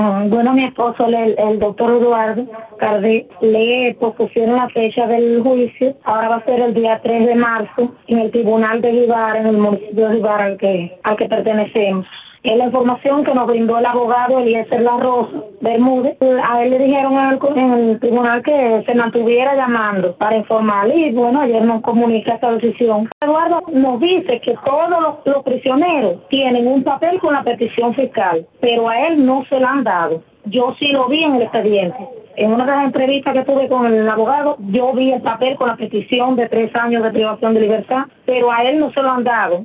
Bueno, mi esposo, el doctor Eduardo Cardé, le pospusieron la fecha del juicio. Ahora va a ser el día 3 de marzo en el tribunal de Jibara, en el municipio de Jibara al que pertenecemos. Es la información que nos brindó el abogado Eliezer La Rosa Bermúdez. A él le dijeron en el tribunal que se mantuviera llamando para informar. Y bueno, ayer nos comunica esta decisión. Eduardo nos dice que todos los prisioneros tienen un papel con la petición fiscal, pero a él no se la han dado. Yo sí lo vi en el expediente. En una de las entrevistas que tuve con el abogado, yo vi el papel con la petición de 3 años de privación de libertad, pero a él no se lo han dado.